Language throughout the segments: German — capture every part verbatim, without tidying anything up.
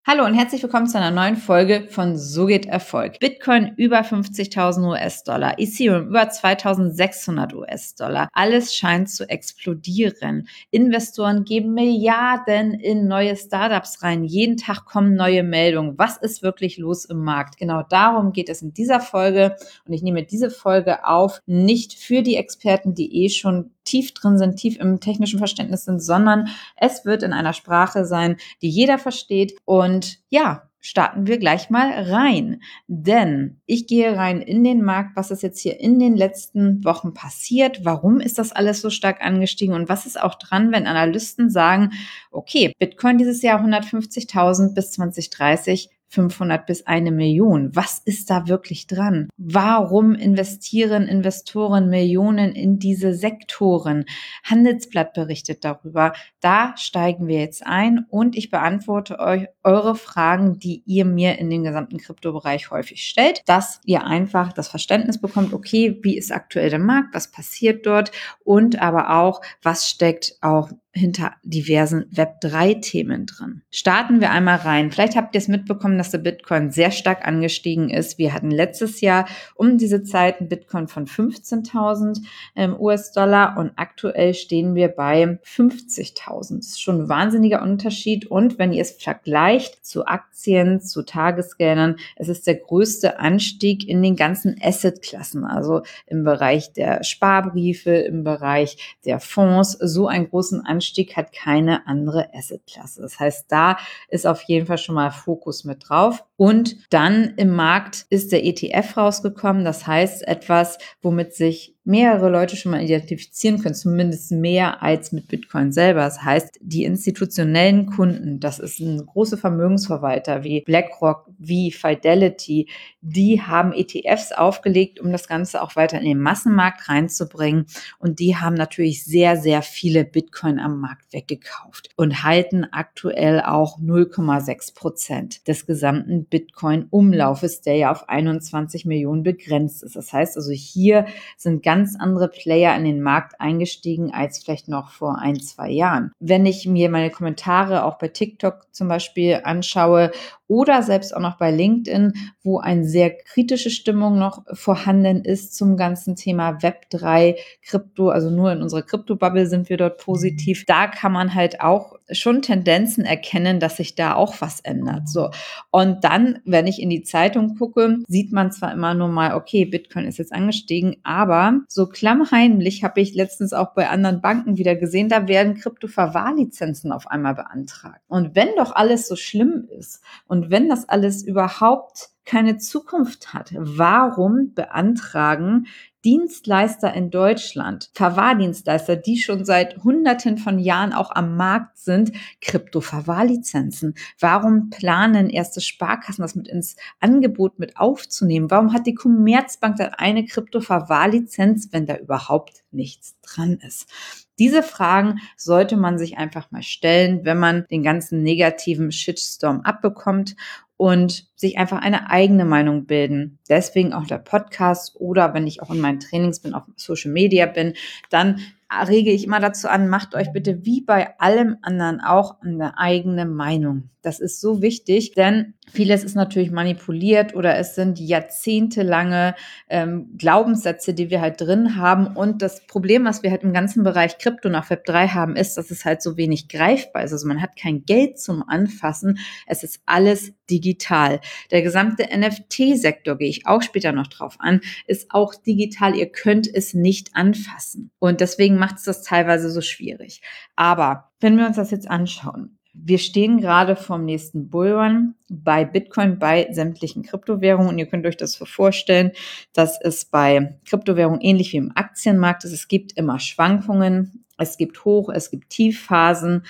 Hallo und herzlich willkommen zu einer neuen Folge von So geht Erfolg. Bitcoin über fünfzigtausend US-Dollar, Ethereum über zweitausendsechshundert US-Dollar. Alles scheint zu explodieren. Investoren geben Milliarden in neue Startups rein. Jeden Tag kommen neue Meldungen. Was ist wirklich los im Markt? Genau darum geht es in dieser Folge. Und ich nehme diese Folge auf, nicht für die Experten, die eh schon tief drin sind, tief im technischen Verständnis sind, sondern es wird in einer Sprache sein, die jeder versteht. Und ja, starten wir gleich mal rein. Denn ich gehe rein in den Markt, was ist jetzt hier in den letzten Wochen passiert, warum ist das alles so stark angestiegen und was ist auch dran, wenn Analysten sagen, okay, Bitcoin dieses Jahr hundertfünfzigtausend bis zwanzig dreißig, fünfhundert bis eine Million. Was ist da wirklich dran? Warum investieren Investoren Millionen in diese Sektoren? Handelsblatt berichtet darüber. Da steigen wir jetzt ein und ich beantworte euch eure Fragen, die ihr mir in dem gesamten Kryptobereich häufig stellt, dass ihr einfach das Verständnis bekommt, okay, wie ist aktuell der Markt, was passiert dort und aber auch, was steckt auch hinter diversen Web drei Themen drin. Starten wir einmal rein. Vielleicht habt ihr es mitbekommen, dass der Bitcoin sehr stark angestiegen ist. Wir hatten letztes Jahr um diese Zeit einen Bitcoin von fünfzehntausend ähm, US-Dollar und aktuell stehen wir bei fünfzigtausend. Das ist schon ein wahnsinniger Unterschied und wenn ihr es vergleicht zu Aktien, zu Tagesgeldern, es ist der größte Anstieg in den ganzen Assetklassen, also im Bereich der Sparbriefe, im Bereich der Fonds. So einen großen Anstieg Anstieg hat keine andere Assetklasse. Das heißt, da ist auf jeden Fall schon mal Fokus mit drauf. Und dann im Markt ist der E T F rausgekommen. Das heißt, etwas, womit sich mehrere Leute schon mal identifizieren können, zumindest mehr als mit Bitcoin selber. Das heißt, die institutionellen Kunden, das ist ein großer Vermögensverwalter wie BlackRock, wie Fidelity, die haben E T Fs aufgelegt, um das Ganze auch weiter in den Massenmarkt reinzubringen. Und die haben natürlich sehr, sehr viele Bitcoin am Markt weggekauft und halten aktuell auch null Komma sechs Prozent des gesamten Bitcoin-Umlaufes, der ja auf einundzwanzig Millionen begrenzt ist. Das heißt also, hier sind ganz andere Player in den Markt eingestiegen als vielleicht noch vor ein, zwei Jahren. Wenn ich mir meine Kommentare auch bei TikTok zum Beispiel anschaue oder selbst auch noch bei LinkedIn, wo eine sehr kritische Stimmung noch vorhanden ist zum ganzen Thema Web drei, Krypto, also nur in unserer Krypto-Bubble sind wir dort positiv. Da kann man halt auch schon Tendenzen erkennen, dass sich da auch was ändert. So. Und dann, wenn ich in die Zeitung gucke, sieht man zwar immer nur mal, okay, Bitcoin ist jetzt angestiegen, aber so klammheimlich habe ich letztens auch bei anderen Banken wieder gesehen, da werden Krypto-Verwahrlizenzen auf einmal beantragt. Und wenn doch alles so schlimm ist und wenn das alles überhaupt keine Zukunft hat, warum beantragen Dienstleister in Deutschland, Verwahrdienstleister, die schon seit Hunderten von Jahren auch am Markt sind, Krypto-Verwahrlizenzen? Warum planen erste Sparkassen, das mit ins Angebot mit aufzunehmen? Warum hat die Commerzbank dann eine Krypto-Verwahrlizenz, wenn da überhaupt nichts dran ist? Diese Fragen sollte man sich einfach mal stellen, wenn man den ganzen negativen Shitstorm abbekommt und sich einfach eine eigene Meinung bilden. Deswegen auch der Podcast oder wenn ich auch in meinen Trainings bin, auf Social Media bin, dann rege ich immer dazu an, macht euch bitte wie bei allem anderen auch eine eigene Meinung. Das ist so wichtig, denn vieles ist natürlich manipuliert oder es sind jahrzehntelange ähm, Glaubenssätze, die wir halt drin haben. Und das Problem, was wir halt im ganzen Bereich Krypto nach Web drei haben, ist, dass es halt so wenig greifbar ist. Also man hat kein Geld zum Anfassen. Es ist alles digital. Der gesamte N F T-Sektor, gehe ich auch später noch drauf an, ist auch digital. Ihr könnt es nicht anfassen. Und deswegen macht es das teilweise so schwierig. Aber wenn wir uns das jetzt anschauen, wir stehen gerade vorm nächsten Bullrun bei Bitcoin, bei sämtlichen Kryptowährungen. Und ihr könnt euch das so vorstellen, dass es bei Kryptowährungen ähnlich wie im Aktienmarkt ist. Es gibt immer Schwankungen, es gibt Hoch-, es gibt Tiefphasen.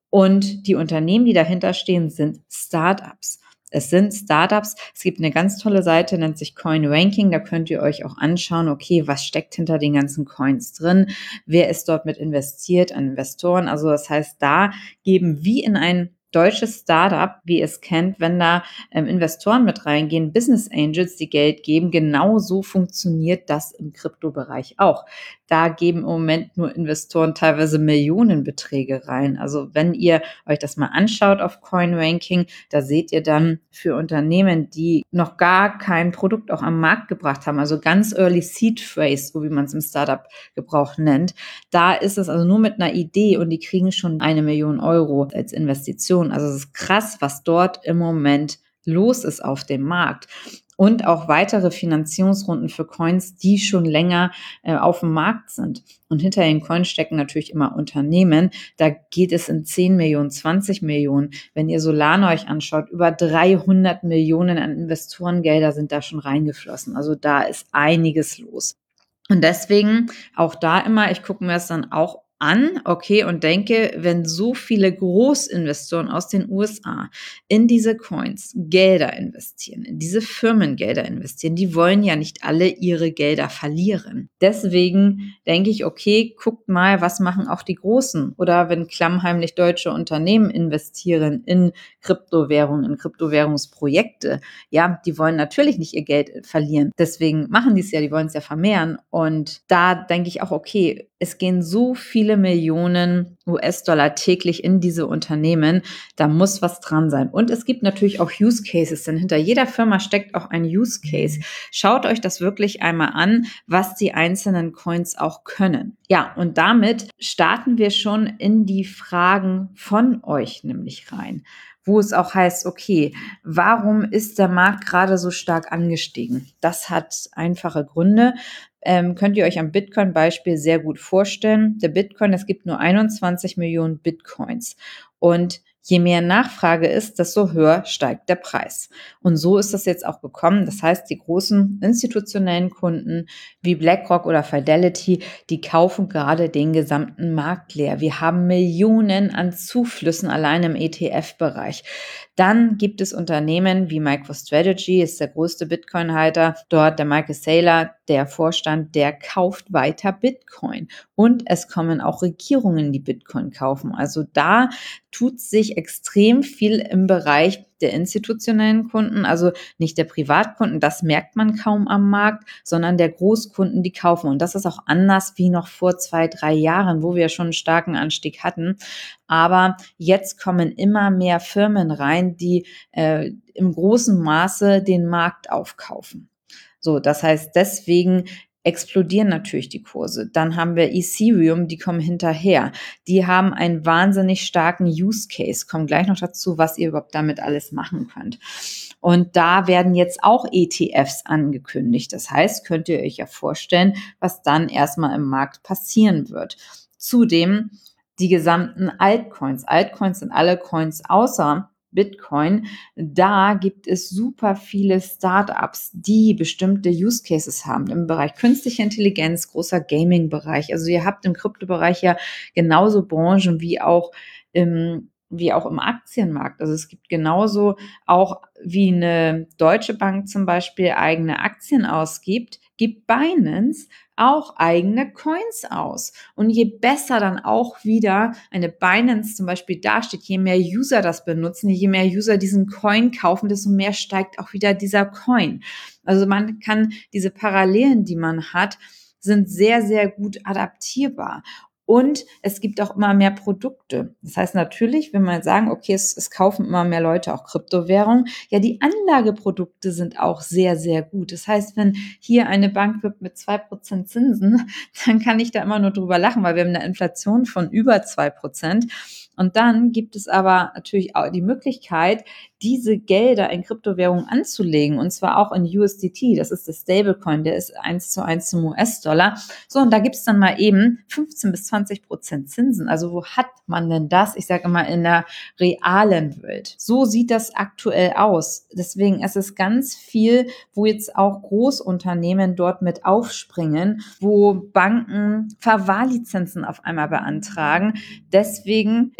Und die Unternehmen, die dahinter stehen, sind Startups. Es sind Startups. Es gibt eine ganz tolle Seite, nennt sich CoinRanking. Da könnt ihr euch auch anschauen, okay, was steckt hinter den ganzen Coins drin? Wer ist dort mit investiert an Investoren? Also das heißt, da geben wie in ein deutsches Startup, wie ihr es kennt, wenn da ähm, Investoren mit reingehen, Business Angels, die Geld geben, genau so funktioniert das im Kryptobereich auch. da geben im Moment nur Investoren teilweise Millionenbeträge rein. Also wenn ihr euch das mal anschaut auf CoinRanking, da seht ihr dann für Unternehmen, die noch gar kein Produkt auch am Markt gebracht haben, also ganz Early Seed Phase, so wie man es im Startup-Gebrauch nennt, da ist es also nur mit einer Idee und die kriegen schon eine Million Euro als Investition. Also es ist krass, was dort im Moment los ist auf dem Markt. Und auch weitere Finanzierungsrunden für Coins, die schon länger äh, auf dem Markt sind. Und hinter den Coins stecken natürlich immer Unternehmen. Da geht es in zehn Millionen, zwanzig Millionen. Wenn ihr Solana euch anschaut, über dreihundert Millionen an Investorengelder sind da schon reingeflossen. Also da ist einiges los. Und deswegen auch da immer, ich gucke mir das dann auch an, okay, und denke, wenn so viele Großinvestoren aus den U S A in diese Coins Gelder investieren, in diese Firmen Gelder investieren, die wollen ja nicht alle ihre Gelder verlieren. Deswegen denke ich, okay, guckt mal, was machen auch die Großen? Oder wenn klammheimlich deutsche Unternehmen investieren in Kryptowährungen, in Kryptowährungsprojekte, ja, die wollen natürlich nicht ihr Geld verlieren. Deswegen machen die es ja, die wollen es ja vermehren. Und da denke ich auch, okay, es gehen so viele Millionen U S-Dollar täglich in diese Unternehmen, da muss was dran sein. Und es gibt natürlich auch Use Cases, denn hinter jeder Firma steckt auch ein Use Case. Schaut euch das wirklich einmal an, was die einzelnen Coins auch können. Ja, und damit starten wir schon in die Fragen von euch nämlich rein, wo es auch heißt, okay, warum ist der Markt gerade so stark angestiegen? Das hat einfache Gründe. Ähm, könnt ihr euch am Bitcoin-Beispiel sehr gut vorstellen. Der Bitcoin, es gibt nur einundzwanzig Millionen Bitcoins. Und je mehr Nachfrage ist, desto höher steigt der Preis. Und so ist das jetzt auch gekommen. Das heißt, die großen institutionellen Kunden wie BlackRock oder Fidelity, die kaufen gerade den gesamten Markt leer. Wir haben Millionen an Zuflüssen allein im E T F-Bereich. Dann gibt es Unternehmen wie MicroStrategy, ist der größte Bitcoin-Halter. Dort der Michael Saylor, der Vorstand, der kauft weiter Bitcoin. Und es kommen auch Regierungen, die Bitcoin kaufen. Also da tut sich extrem viel im Bereich der institutionellen Kunden, also nicht der Privatkunden, das merkt man kaum am Markt, sondern der Großkunden, die kaufen. Und das ist auch anders wie noch vor zwei, drei Jahren, wo wir schon einen starken Anstieg hatten. Aber jetzt kommen immer mehr Firmen rein, die äh, im großen Maße den Markt aufkaufen. So, das heißt, deswegen explodieren natürlich die Kurse. Dann haben wir Ethereum, die kommen hinterher. Die haben einen wahnsinnig starken Use Case. Kommen gleich noch dazu, was ihr überhaupt damit alles machen könnt. Und da werden jetzt auch E T Fs angekündigt. Das heißt, könnt ihr euch ja vorstellen, was dann erstmal im Markt passieren wird. Zudem die gesamten Altcoins. Altcoins sind alle Coins außer Bitcoin, da gibt es super viele Startups, die bestimmte Use Cases haben im Bereich künstliche Intelligenz, großer Gaming-Bereich. Also ihr habt im Kryptobereich ja genauso Branchen wie auch im wie auch im Aktienmarkt. Also es gibt genauso auch wie eine Deutsche Bank zum Beispiel eigene Aktien ausgibt, gibt Binance auch eigene Coins aus. Und je besser dann auch wieder eine Binance zum Beispiel dasteht, je mehr User das benutzen, je mehr User diesen Coin kaufen, desto mehr steigt auch wieder dieser Coin. Also man kann diese Parallelen, die man hat, sind sehr, sehr gut adaptierbar. Und es gibt auch immer mehr Produkte. Das heißt natürlich, wenn wir sagen, okay, es, es kaufen immer mehr Leute auch Kryptowährungen, ja, die Anlageprodukte sind auch sehr, sehr gut. Das heißt, wenn hier eine Bank wirbt mit zwei Prozent Zinsen, dann kann ich da immer nur drüber lachen, weil wir haben eine Inflation von über zwei Prozent. Und dann gibt es aber natürlich auch die Möglichkeit, diese Gelder in Kryptowährungen anzulegen, und zwar auch in U S D T, das ist der Stablecoin, der ist eins zu eins zum U S-Dollar. So, und da gibt es dann mal eben fünfzehn bis zwanzig Prozent Zinsen. Also wo hat man denn das? Ich sage immer in der realen Welt. So sieht das aktuell aus. Deswegen ist es ganz viel, wo jetzt auch Großunternehmen dort mit aufspringen, wo Banken Verwahrlizenzen auf einmal beantragen. Deswegen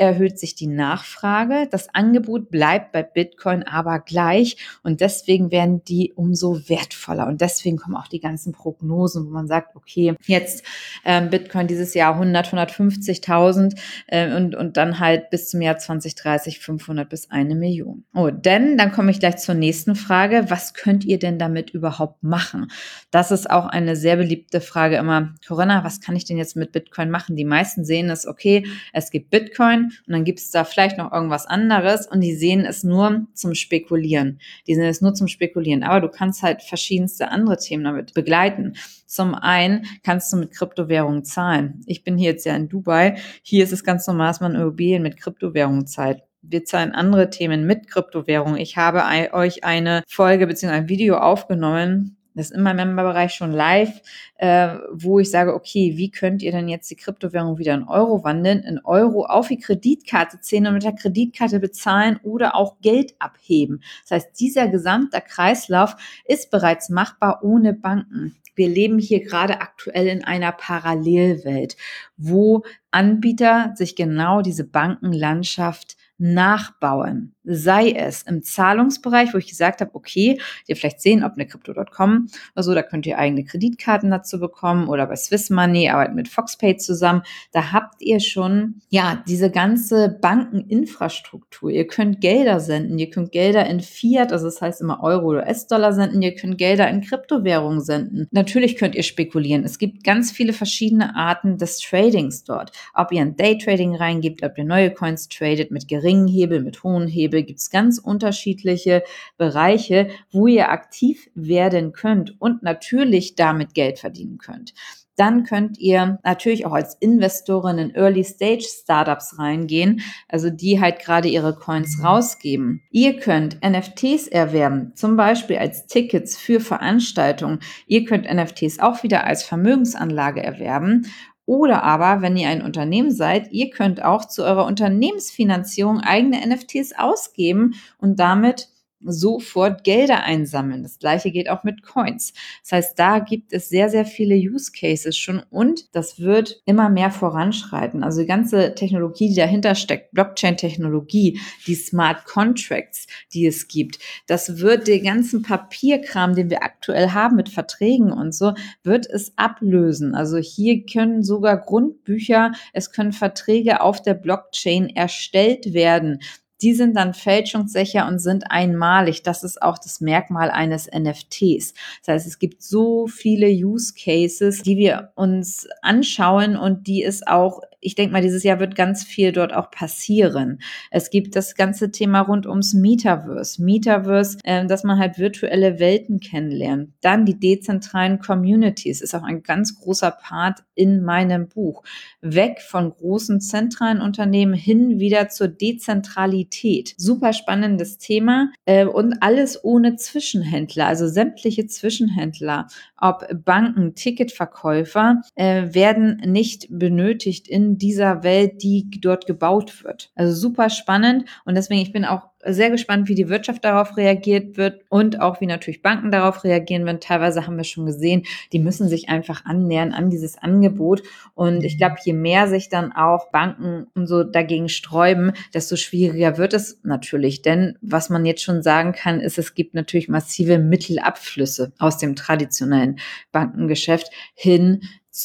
erhöht sich die Nachfrage. Das Angebot bleibt bei Bitcoin aber gleich und deswegen werden die umso wertvoller. Und deswegen kommen auch die ganzen Prognosen, wo man sagt, okay, jetzt ähm, Bitcoin dieses Jahr hundert, hundertfünfzigtausend äh, und, und dann halt bis zum Jahr zwanzig dreißig fünfhundert bis eine Million. Oh, denn dann komme ich gleich zur nächsten Frage. Was könnt ihr denn damit überhaupt machen? Das ist auch eine sehr beliebte Frage immer. Corinna, was kann ich denn jetzt mit Bitcoin machen? Die meisten sehen es, okay, es gibt Bitcoin und dann gibt es da vielleicht noch irgendwas anderes und die sehen es nur zum Spekulieren. Die sehen es nur zum Spekulieren. Aber du kannst halt verschiedenste andere Themen damit begleiten. Zum einen kannst du mit Kryptowährungen zahlen. Ich bin hier jetzt ja in Dubai. Hier ist es ganz normal, dass man Immobilien mit Kryptowährungen zahlt. Wir zahlen andere Themen mit Kryptowährungen. Ich habe euch eine Folge bzw. ein Video aufgenommen, das ist in meinem Memberbereich schon live, äh, wo ich sage, okay, wie könnt ihr denn jetzt die Kryptowährung wieder in Euro wandeln, in Euro auf die Kreditkarte ziehen und mit der Kreditkarte bezahlen oder auch Geld abheben. Das heißt, dieser gesamte Kreislauf ist bereits machbar ohne Banken. Wir leben hier gerade aktuell in einer Parallelwelt, wo Anbieter sich genau diese Bankenlandschaft nachbauen. Sei es im Zahlungsbereich, wo ich gesagt habe, okay, ihr vielleicht sehen, ob eine Crypto Punkt com oder so, da könnt ihr eigene Kreditkarten dazu bekommen oder bei Swiss Money, arbeiten mit Foxpay zusammen. Da habt ihr schon, ja, diese ganze Bankeninfrastruktur. Ihr könnt Gelder senden, ihr könnt Gelder in Fiat, also das heißt immer Euro oder U S-Dollar senden, ihr könnt Gelder in Kryptowährungen senden. Natürlich könnt ihr spekulieren. Es gibt ganz viele verschiedene Arten des Tradings dort. Ob ihr in Daytrading reingebt, ob ihr neue Coins tradet mit geringen Hebel, mit hohen Hebel, gibt es ganz unterschiedliche Bereiche, wo ihr aktiv werden könnt und natürlich damit Geld verdienen könnt. Dann könnt ihr natürlich auch als Investorin in Early-Stage-Startups reingehen, also die halt gerade ihre Coins rausgeben. Ihr könnt N F Ts erwerben, zum Beispiel als Tickets für Veranstaltungen. Ihr könnt N F Ts auch wieder als Vermögensanlage erwerben. Oder aber, wenn ihr ein Unternehmen seid, ihr könnt auch zu eurer Unternehmensfinanzierung eigene N F Ts ausgeben und damit sofort Gelder einsammeln. Das gleiche geht auch mit Coins. Das heißt, da gibt es sehr, sehr viele Use Cases schon und das wird immer mehr voranschreiten. Also die ganze Technologie, die dahinter steckt, Blockchain-Technologie, die Smart Contracts, die es gibt, das wird den ganzen Papierkram, den wir aktuell haben mit Verträgen und so, wird es ablösen. Also hier können sogar Grundbücher, es können Verträge auf der Blockchain erstellt werden. Die sind dann fälschungssicher und sind einmalig. Das ist auch das Merkmal eines N F Ts. Das heißt, es gibt so viele Use Cases, die wir uns anschauen und die es auch, ich denke mal, dieses Jahr wird ganz viel dort auch passieren. Es gibt das ganze Thema rund ums Metaverse. Metaverse, äh, dass man halt virtuelle Welten kennenlernt. Dann die dezentralen Communities, ist auch ein ganz großer Part in meinem Buch. Weg von großen zentralen Unternehmen hin wieder zur Dezentralität. Super spannendes Thema äh, und alles ohne Zwischenhändler, also sämtliche Zwischenhändler, ob Banken, Ticketverkäufer, äh, werden nicht benötigt in dieser Welt, die dort gebaut wird. Also super spannend und deswegen, ich bin auch sehr gespannt, wie die Wirtschaft darauf reagiert wird und auch wie natürlich Banken darauf reagieren werden. Teilweise haben wir schon gesehen, die müssen sich einfach annähern an dieses Angebot. Und ich glaube, je mehr sich dann auch Banken und so dagegen sträuben, desto schwieriger wird es natürlich. Denn was man jetzt schon sagen kann, ist, es gibt natürlich massive Mittelabflüsse aus dem traditionellen Bankengeschäft hin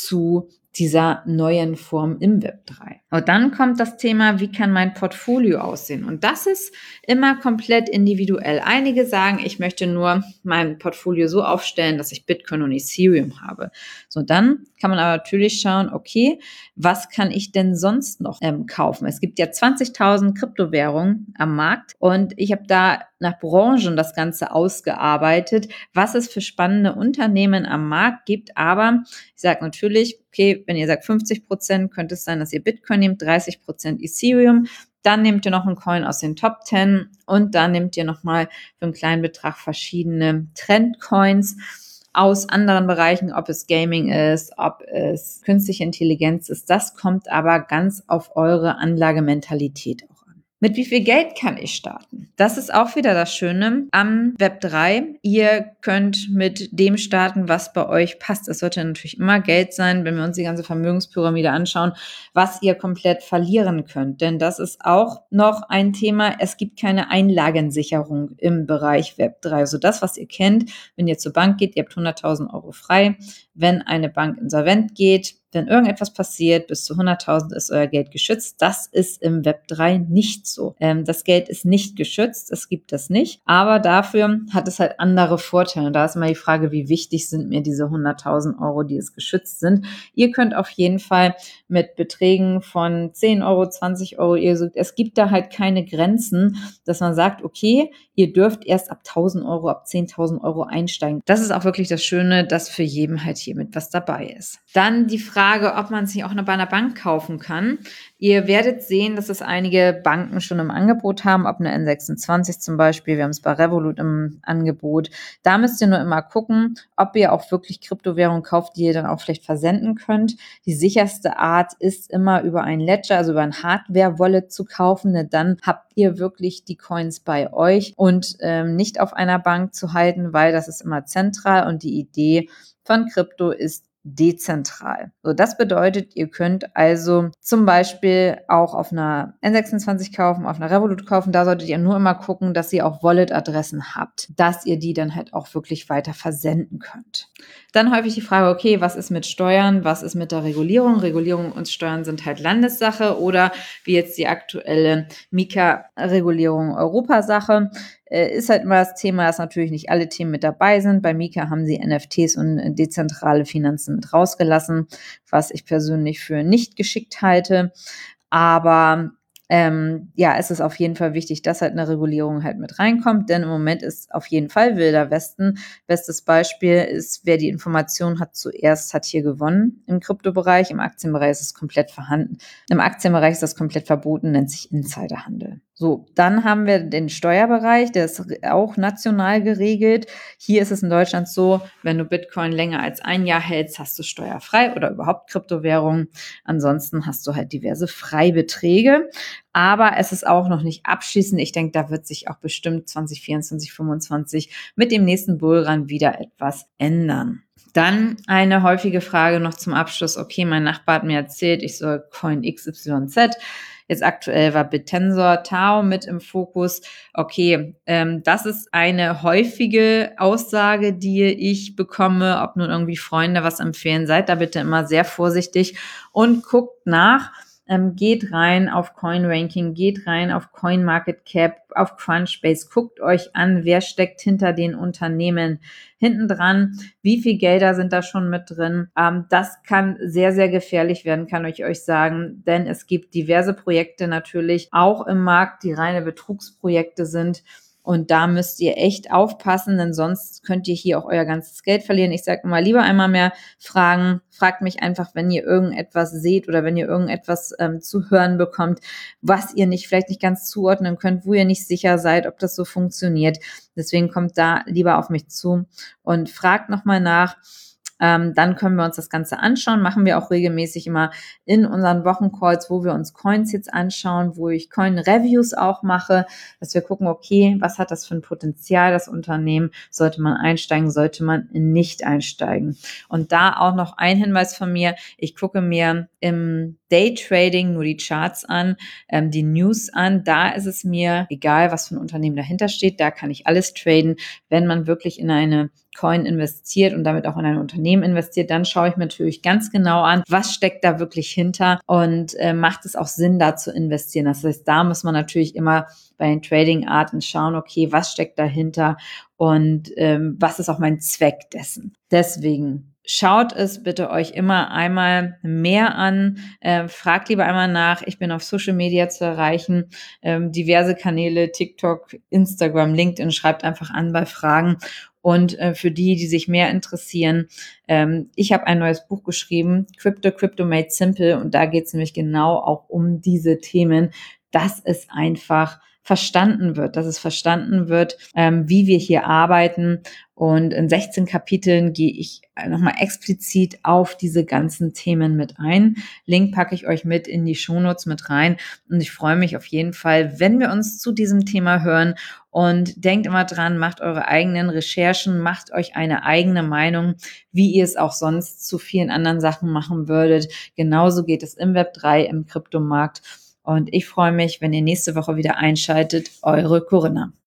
zu dieser neuen Form im Web drei. Und dann kommt das Thema, wie kann mein Portfolio aussehen? Und das ist immer komplett individuell. Einige sagen, ich möchte nur mein Portfolio so aufstellen, dass ich Bitcoin und Ethereum habe. So, dann kann man aber natürlich schauen, okay, was kann ich denn sonst noch ähm, kaufen? Es gibt ja zwanzigtausend Kryptowährungen am Markt und ich habe da nach Branchen das Ganze ausgearbeitet, was es für spannende Unternehmen am Markt gibt. Aber ich sage natürlich, okay, wenn ihr sagt fünfzig Prozent, könnte es sein, dass ihr Bitcoin nehmt, dreißig Prozent Ethereum, dann nehmt ihr noch einen Coin aus den Top zehn und dann nehmt ihr nochmal für einen kleinen Betrag verschiedene Trendcoins aus anderen Bereichen, ob es Gaming ist, ob es künstliche Intelligenz ist. Das kommt aber ganz auf eure Anlagementalität auch an. Mit wie viel Geld kann ich starten? Das ist auch wieder das Schöne am Web drei. Ihr könnt mit dem starten, was bei euch passt. Es sollte natürlich immer Geld sein, wenn wir uns die ganze Vermögenspyramide anschauen, was ihr komplett verlieren könnt. Denn das ist auch noch ein Thema. Es gibt keine Einlagensicherung im Bereich Web drei. Also das, was ihr kennt, wenn ihr zur Bank geht, ihr habt hunderttausend Euro frei. Wenn eine Bank insolvent geht, wenn irgendetwas passiert, bis zu hunderttausend ist euer Geld geschützt. Das ist im Web drei nicht so. Ähm, das Geld ist nicht geschützt, es gibt das nicht. Aber dafür hat es halt andere Vorteile. Und da ist immer die Frage, wie wichtig sind mir diese hunderttausend Euro, die es geschützt sind. Ihr könnt auf jeden Fall mit Beträgen von zehn Euro, zwanzig Euro, ihr sucht, es gibt da halt keine Grenzen, dass man sagt, okay, ihr dürft erst ab tausend Euro, ab zehntausend Euro einsteigen. Das ist auch wirklich das Schöne, dass für jeden halt hier mit was dabei ist. Dann die Frage, ob man sich auch noch bei einer Bank kaufen kann. Ihr werdet sehen, dass es einige Banken schon im Angebot haben, ob eine N sechsundzwanzig zum Beispiel. Wir haben es bei Revolut im Angebot. Da müsst ihr nur immer gucken, ob ihr auch wirklich Kryptowährungen kauft, die ihr dann auch vielleicht versenden könnt. Die sicherste Art ist immer über ein Ledger, also über ein Hardware-Wallet zu kaufen. Denn dann habt ihr wirklich die Coins bei euch und ähm, nicht auf einer Bank zu halten, weil das ist immer zentral und die Idee von Krypto ist dezentral. So, das bedeutet, ihr könnt also zum Beispiel auch auf einer N sechsundzwanzig kaufen, auf einer Revolut kaufen. Da solltet ihr nur immer gucken, dass ihr auch Wallet-Adressen habt, dass ihr die dann halt auch wirklich weiter versenden könnt. Dann häufig die Frage, okay, was ist mit Steuern? Was ist mit der Regulierung? Regulierung und Steuern sind halt Landessache oder wie jetzt die aktuelle Mika-Regulierung Europasache. Ist halt immer das Thema, dass natürlich nicht alle Themen mit dabei sind. Bei Mika haben sie N F Ts und dezentrale Finanzen mit rausgelassen, was ich persönlich für nicht geschickt halte. Aber ähm, ja, es ist auf jeden Fall wichtig, dass halt eine Regulierung halt mit reinkommt, denn im Moment ist auf jeden Fall Wilder Westen. Bestes Beispiel ist, wer die Information hat zuerst, hat hier gewonnen im Kryptobereich. Im Aktienbereich ist es komplett vorhanden. Im Aktienbereich ist das komplett verboten, nennt sich Insiderhandel. So, dann haben wir den Steuerbereich, der ist auch national geregelt. Hier ist es in Deutschland so, wenn du Bitcoin länger als ein Jahr hältst, hast du steuerfrei oder überhaupt Kryptowährungen. Ansonsten hast du halt diverse Freibeträge. Aber es ist auch noch nicht abschließend. Ich denke, da wird sich auch bestimmt zwanzig vierundzwanzig, fünfundzwanzig mit dem nächsten Bullrun wieder etwas ändern. Dann eine häufige Frage noch zum Abschluss. Okay, mein Nachbar hat mir erzählt, ich soll Coin X Y Z. Jetzt aktuell war Bitensor Tau mit im Fokus. Okay, ähm, das ist eine häufige Aussage, die ich bekomme, ob nun irgendwie Freunde was empfehlen. Seid da bitte immer sehr vorsichtig und guckt nach. Ähm, geht rein auf CoinRanking, geht rein auf CoinMarketCap, auf Crunchbase, guckt euch an, wer steckt hinter den Unternehmen hinten dran, wie viel Gelder sind da schon mit drin. Ähm, das kann sehr, sehr gefährlich werden, kann ich euch sagen, denn es gibt diverse Projekte natürlich auch im Markt, die reine Betrugsprojekte sind. Und da müsst ihr echt aufpassen, denn sonst könnt ihr hier auch euer ganzes Geld verlieren. Ich sage immer, lieber einmal mehr fragen. Fragt mich einfach, wenn ihr irgendetwas seht oder wenn ihr irgendetwas ähm, zu hören bekommt, was ihr nicht vielleicht nicht ganz zuordnen könnt, wo ihr nicht sicher seid, ob das so funktioniert. Deswegen kommt da lieber auf mich zu und fragt nochmal nach. Ähm, dann können wir uns das Ganze anschauen. Machen wir auch regelmäßig immer in unseren Wochencalls, wo wir uns Coins jetzt anschauen, wo ich Coin-Reviews auch mache, dass wir gucken, okay, was hat das für ein Potenzial, das Unternehmen? Sollte man einsteigen, sollte man nicht einsteigen? Und da auch noch ein Hinweis von mir. Ich gucke mir im Daytrading nur die Charts an, ähm, die News an. Da ist es mir egal, was für ein Unternehmen dahinter steht. Da kann ich alles traden. Wenn man wirklich in eine Coin investiert und damit auch in ein Unternehmen investiert, dann schaue ich mir natürlich ganz genau an, was steckt da wirklich hinter und äh, macht es auch Sinn, da zu investieren. Das heißt, da muss man natürlich immer bei den Trading-Arten schauen, okay, was steckt dahinter und ähm, was ist auch mein Zweck dessen. Deswegen schaut es bitte euch immer einmal mehr an, äh, fragt lieber einmal nach. Ich bin auf Social Media zu erreichen, ähm, diverse Kanäle, TikTok, Instagram, LinkedIn, schreibt einfach an bei Fragen. Und äh, für die, die sich mehr interessieren, ähm, ich habe ein neues Buch geschrieben, Crypto, Crypto Made Simple. Und da geht es nämlich genau auch um diese Themen, dass es einfach verstanden wird, dass es verstanden wird, ähm, wie wir hier arbeiten. Und in sechzehn Kapiteln gehe ich nochmal explizit auf diese ganzen Themen mit ein. Link packe ich euch mit in die Shownotes mit rein. Und ich freue mich auf jeden Fall, wenn wir uns zu diesem Thema hören. Und denkt immer dran, macht eure eigenen Recherchen, macht euch eine eigene Meinung, wie ihr es auch sonst zu vielen anderen Sachen machen würdet. Genauso geht es im Web drei, im Kryptomarkt. Und ich freue mich, wenn ihr nächste Woche wieder einschaltet. Eure Corinna.